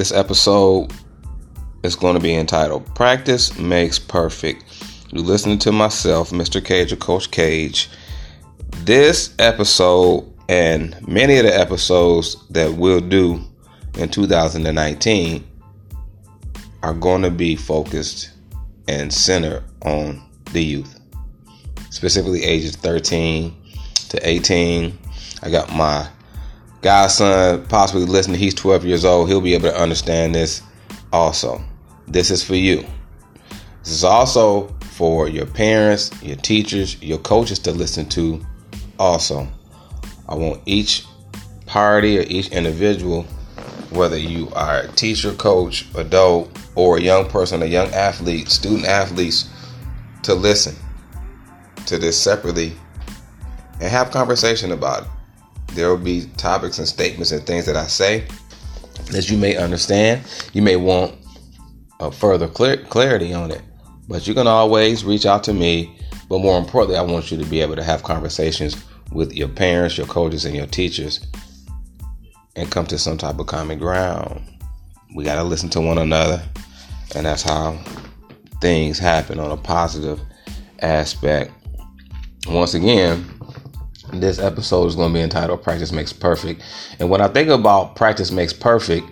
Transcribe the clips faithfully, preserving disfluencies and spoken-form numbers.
This episode is going to be entitled Practice Makes Perfect. You're listening to myself, Mister Cage or Coach Cage. This episode and many of the episodes that we'll do in two thousand nineteen are going to be focused and centered on the youth, specifically ages thirteen to eighteen. I got my godson possibly listening. He's twelve years old. He'll be able to understand this also. This is for you. This is also for your parents, your teachers, your coaches to listen to also. I want each party or each individual, whether you are a teacher, coach, adult, or a young person, a young athlete, student athletes, to listen to this separately and have conversation about it. There will be topics and statements and things that I say that you may understand. You may want a further clear, clarity on it, but you can always reach out to me. But more importantly, I want you to be able to have conversations with your parents, your coaches, and your teachers and come to some type of common ground. We got to listen to one another, and that's how things happen on a positive aspect. Once again, this episode is going to be entitled Practice Makes Perfect. And when I think about practice makes perfect,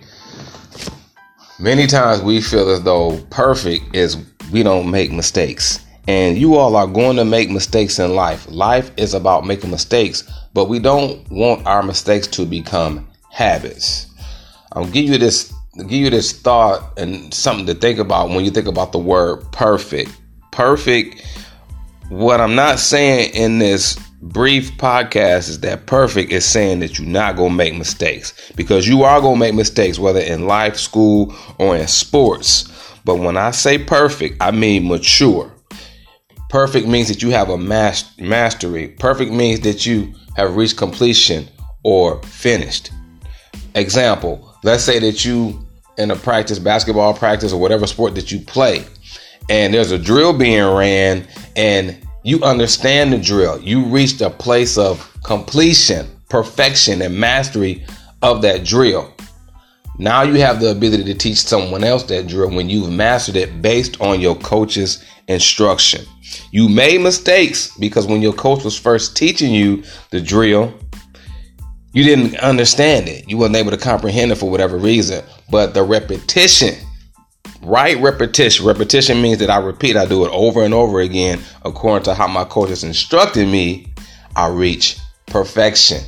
many times we feel as though perfect is we don't make mistakes. And you all are going to make mistakes in life. Life is about making mistakes, but we don't want our mistakes to become habits. I'll give you this, give you this thought and something to think about when you think about the word perfect. Perfect. What I'm not saying in this brief podcast is that perfect is saying that you're not going to make mistakes, because you are going to make mistakes, whether in life, school, or in sports. But when I say perfect, I mean mature. Perfect means that you have a mas- mastery. Perfect means that you have reached completion or finished. Example, let's say that you in a practice, basketball practice, or whatever sport that you play, and there's a drill being ran and you understand the drill. You reached a place of completion, perfection, and mastery of that drill. Now you have the ability to teach someone else that drill when you've mastered it based on your coach's instruction. You made mistakes because when your coach was first teaching you the drill, you didn't understand it. You weren't able to comprehend it for whatever reason. But the repetition, right? Repetition. Repetition means that I repeat. I do it over and over again according to how my coach has instructed me. I reach perfection.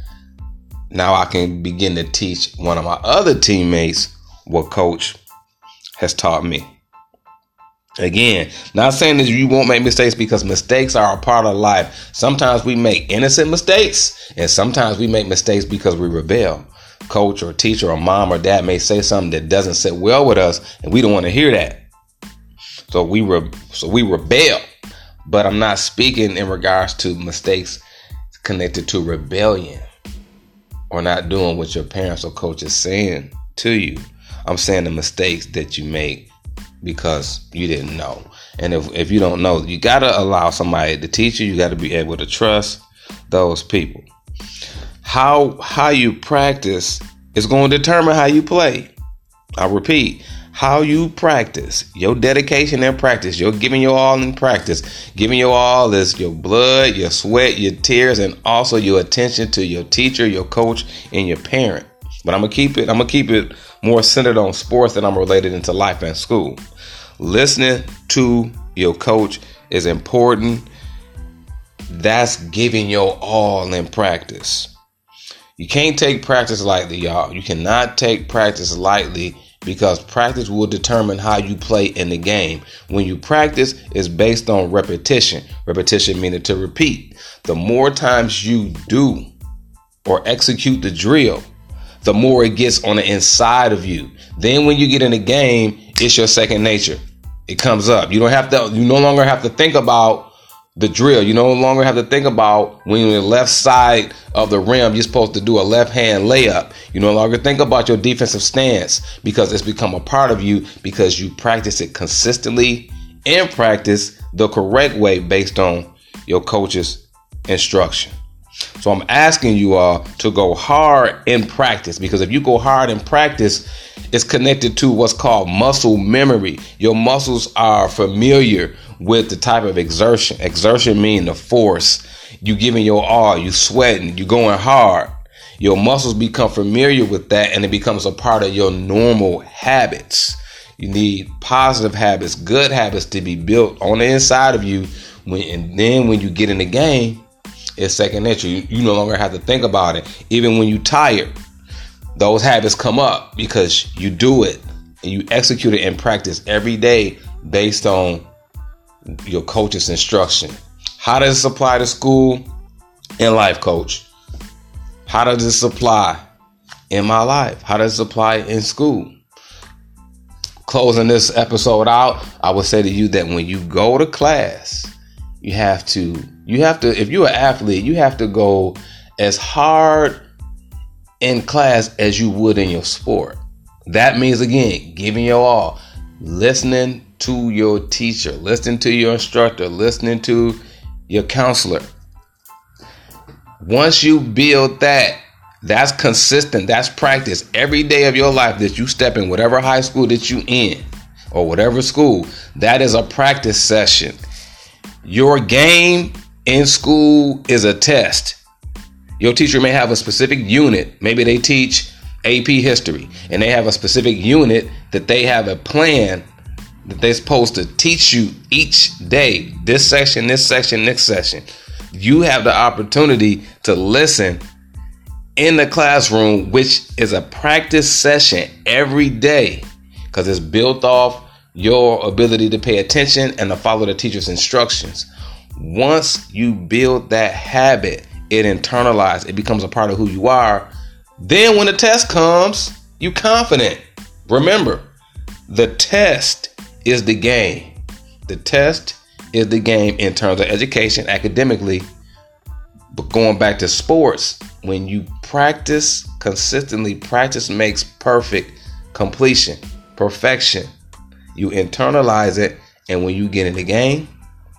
Now I can begin to teach one of my other teammates what coach has taught me. Again, not saying that you won't make mistakes, because mistakes are a part of life. Sometimes we make innocent mistakes, and sometimes we make mistakes because we rebel. Coach or teacher or mom or dad may say something that doesn't sit well with us, and we don't want to hear that. So we re- so we rebel. But I'm not speaking in regards to mistakes connected to rebellion or not doing what your parents or coach is saying to you. I'm saying the mistakes that you make because you didn't know. And if, if you don't know, you got to allow somebody to teach you. You got to be able to trust those people. How how you practice is going to determine how you play. I repeat, how you practice, your dedication and practice, you're giving your all in practice. Giving your all is your blood, your sweat, your tears, and also your attention to your teacher, your coach, and your parent. But I'm gonna keep it, I'm gonna keep it more centered on sports than I'm related into life and school. Listening to your coach is important. That's giving your all in practice. You can't take practice lightly, y'all. You cannot take practice lightly, because practice will determine how you play in the game. When you practice, it's based on repetition. Repetition meaning to repeat. The more times you do or execute the drill, the more it gets on the inside of you. Then when you get in the game, it's your second nature. It comes up. You don't have to, you no longer have to think about the drill. You no longer have to think about when you're on the left side of the rim, you're supposed to do a left hand layup. You no longer think about your defensive stance, because it's become a part of you, because you practice it consistently and practice the correct way based on your coach's instruction. So I'm asking you all to go hard in practice, because if you go hard in practice, it's connected to what's called muscle memory. Your muscles are familiar with the type of exertion. Exertion means the force. You giving your all, you sweating, you going hard. Your muscles become familiar with that, and it becomes a part of your normal habits. You need positive habits, good habits to be built on the inside of you. When, and then when you get in the game, it's second nature. You, you no longer have to think about it. Even when you're tired, those habits come up because you do it and you execute it in practice every day based on your coach's instruction. How does this apply to school and life, coach? How does this apply in my life? How does this apply in school? Closing this episode out, I would say to you that when you go to class, you have to, you have to, if you're an athlete, you have to go as hard in class as you would in your sport. That means, again, giving your all, listening to your teacher, listening to your instructor, listening to your counselor. Once you build that, that's consistent. That's practice every day of your life that you step in, whatever high school that you in or whatever school. That is a practice session. Your game in school is a test. Your teacher may have a specific unit. Maybe they teach A P history and they have a specific unit that they have a plan that they're supposed to teach you each day. This section, this section, next session. You have the opportunity to listen in the classroom, which is a practice session every day, because it's built off your ability to pay attention and to follow the teacher's instructions. Once you build that habit, it internalizes, it becomes a part of who you are. Then when the test comes, you're confident. Remember, the test is the game. The test is the game in terms of education, academically. But going back to sports, when you practice consistently, practice makes perfect. Completion, perfection. You internalize it, and when you get in the game,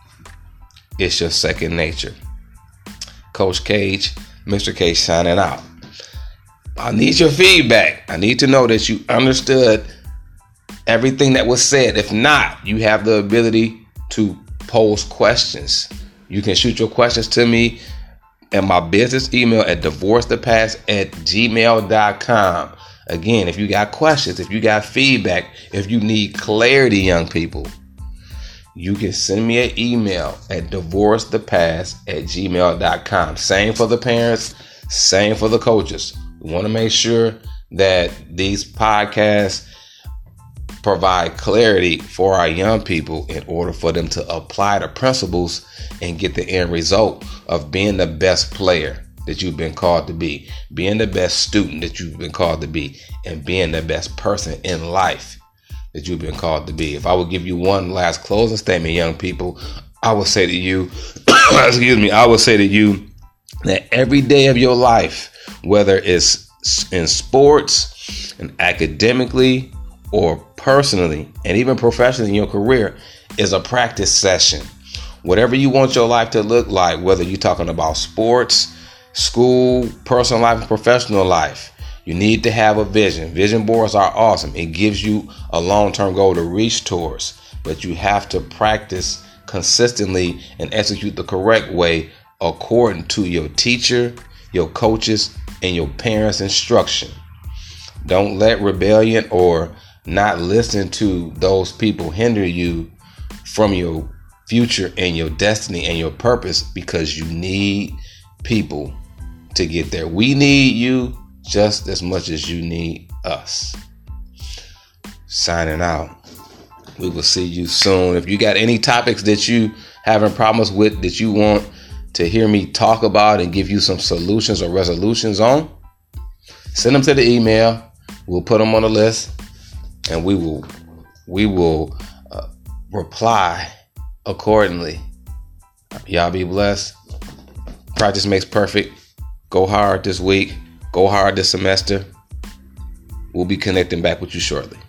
it's your second nature. Coach Cage, Mister Cage signing out. I need your feedback. I need to know that you understood everything that was said. If not, you have the ability to pose questions. You can shoot your questions to me at my business email at divorce the past at gmail dot com. Again, if you got questions, if you got feedback, if you need clarity, young people, you can send me an email at divorce the past at gmail dot com. Same for the parents, same for the coaches. We want to make sure that these podcasts provide clarity for our young people in order for them to apply the principles and get the end result of being the best player that you've been called to be, being the best student that you've been called to be, and being the best person in life that you've been called to be. If I would give you one last closing statement, young people, I would say to you, excuse me, I would say to you that every day of your life, whether it's in sports and academically or personally and even professionally in your career, is a practice session. Whatever you want your life to look like, whether you're talking about sports, school, personal life, and professional life, you need to have a vision. Vision boards are awesome. It gives you a long-term goal to reach towards, but you have to practice consistently and execute the correct way according to your teacher, your coaches, and your parents' instruction. Don't let rebellion or not listening to those people hinder you from your future and your destiny and your purpose, because you need people to get there. We need you just as much as you need us. Signing out. We will see you soon. If you got any topics that you having problems with, that you want to hear me talk about and give you some solutions or resolutions on, send them to the email. We'll put them on the list, and we will we will uh, reply accordingly. Y'all be blessed. Practice makes perfect. Go hard this week. Go hard this semester. We'll be connecting back with you shortly.